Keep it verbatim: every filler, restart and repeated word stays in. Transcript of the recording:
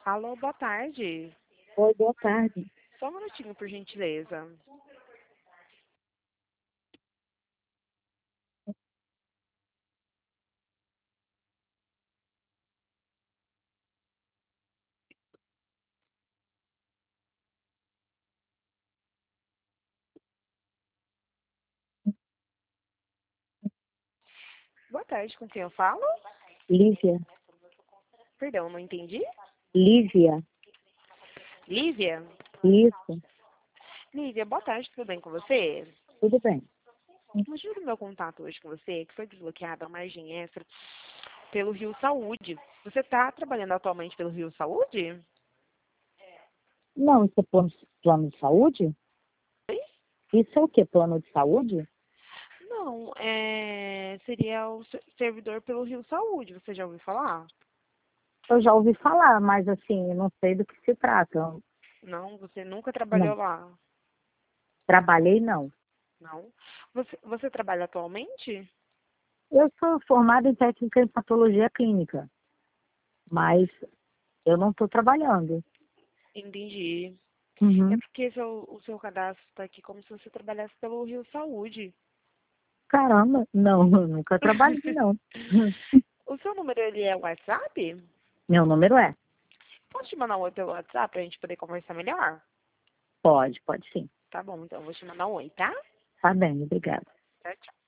Alô, boa tarde. Oi, boa tarde. Só um minutinho, por gentileza. Boa tarde, com quem eu falo? Lívia. Perdão, não entendi. Lívia. Lívia? Isso. Lívia, boa tarde, tudo bem com você? Tudo bem. O motivo do meu contato hoje com você é que foi desbloqueada a margem extra pelo Rio Saúde. Você está trabalhando atualmente pelo Rio Saúde? Não, isso é plano, plano de saúde? Oi? Isso é o quê? Plano de saúde? Não, é... seria o ser- servidor pelo Rio Saúde. Você já ouviu falar? Eu já ouvi falar, mas assim, não sei do que se trata. Não, você nunca trabalhou Não. lá? Trabalhei, não. Não. Você, você trabalha atualmente? Eu sou formada em técnica em patologia clínica, mas eu não estou trabalhando. Entendi. É Uhum. porque seu, o seu cadastro está aqui como se você trabalhasse pelo Rio Saúde. Caramba, não, eu nunca trabalhei, não. O seu número, ele é WhatsApp? Meu número é? Posso te mandar um oi pelo WhatsApp pra gente poder conversar melhor? Pode, pode sim. Tá bom, então eu vou te mandar um oi, tá? Tá bem, obrigada. Tchau, tchau.